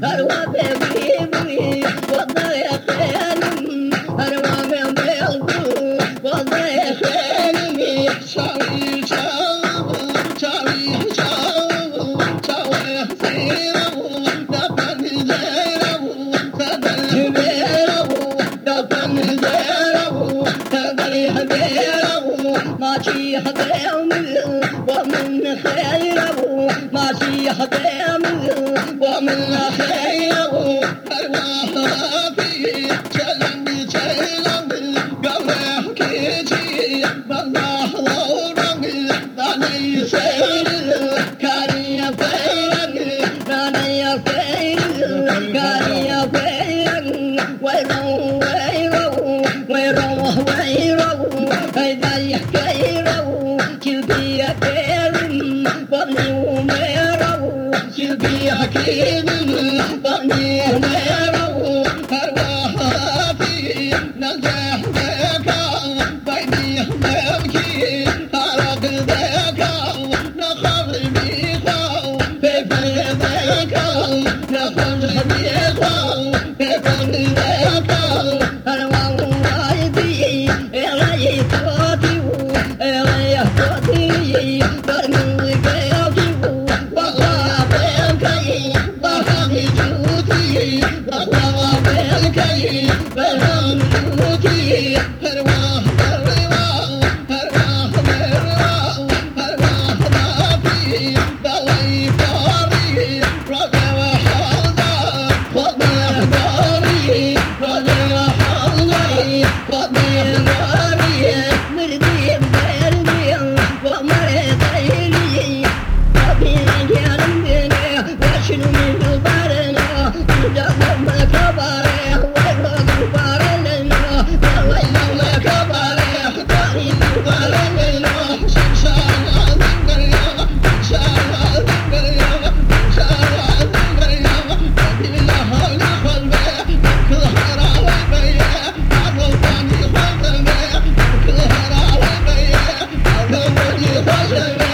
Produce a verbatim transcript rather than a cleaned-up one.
ومن خيره ما شيخ ومن خيره أرواح في جلم جلم قوله كيجي بالله ورم داني سير كاري فيرن داني فير كاري فيرن ويرو ويرو ويرو ويرو هيدا يحكيرو كلبي كيرن بني وميرو كلبي حكيم بني وميرو أرواح في نجاح بكا بيني مبكي حرق بكا نخر بيخا بفر بكا نخر بيخا بفر بكا أرواح رايدي إلي فاتي إلي فاتي برمي بيوتي بغا بكي بغا جوتي بغا بكي بغا جوتي أرواح أرواح أرواح أرواح أرواح رافي بغي فاري رجع وحاضر خذني داري رجع وحاضر خذني داري مردي مردي ومردي أبيني جرمني وشنو من البرنا جاب ما كبره ويرد برنا ويرد ما كبره تاني برنا شمشان ذكرنا شمشان ذكرنا شمشان ذكرنا بالله الخلبة كلها راوية أرضاني خلبة كلها راوية أرضاني خلبة